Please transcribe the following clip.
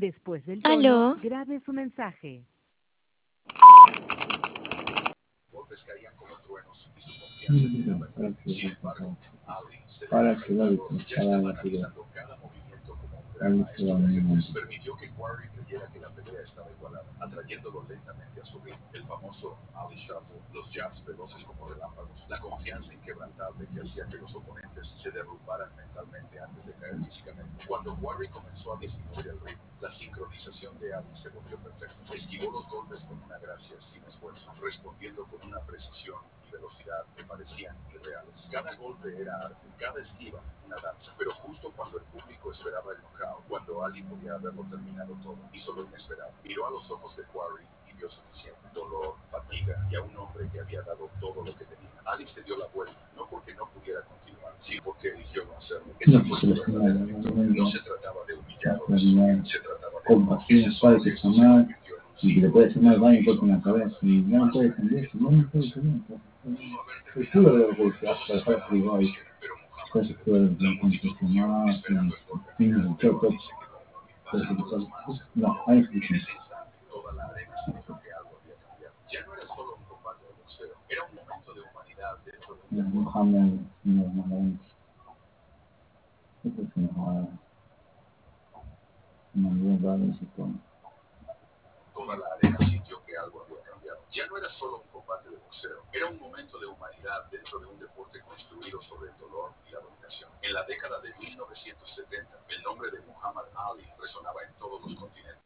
Después del tono, Aló. grabe su mensaje. Golpes caían como truenos y su confianza llenaba el aire. Sin embargo, Ali se ya estaba analizando cada movimiento como un gran maestro de ajedrez. Permitió que Quarry creyera que la pelea estaba igualada, atrayéndolo lentamente a su ritmo. El famoso Ali Shuffle, los jabs veloces como relámpagos, la confianza inquebrantable que hacía que los oponentes se derrumbaran mentalmente antes de caer físicamente. Cuando Quarry comenzó a disminuir el ritmo, la sincronización de Ali se volvió perfecta. Esquivó los golpes con una gracia sin esfuerzo, respondiendo con una precisión y velocidad que parecían irreales. Cada golpe era arte, cada esquiva una danza. Pero justo cuando el público esperaba el knockout, cuando Ali podía haberlo terminado todo, hizo lo inesperado. Miró a los ojos de Quarry y vio suficiente dolor, fatiga y a un hombre que había dado todo lo que tenía. Ali se dio la vuelta, no porque no pudiera continuar, sino porque eligió no hacerlo. Esa fue su verdadera victoria. No se trataba de humillar o destruir, se trataba de amor. Ese solo gesto se convirtió en un símbolo de lo que hizo la cabeza y más grande que cualquier adversario. Pudo haber terminado la pelea, todos esperaban lo mismo, pero Muhammad se detuvo. La multitud rugió, esperando el golpe final, pero Ali se quedó inmóvil, bajando las manos en el lodo. En ese instante, toda la arena sintió que algo había cambiado. Ya no era solo un combate de boxeo, era un momento de humanidad dentro de un deporte. Toda la arena sintió que algo había cambiado. Ya no era solo un combate de boxeo, era un momento de humanidad dentro de un deporte construido sobre el dolor y la dominación. En la década de 1970, el nombre de Muhammad Ali resonaba en todos los continentes.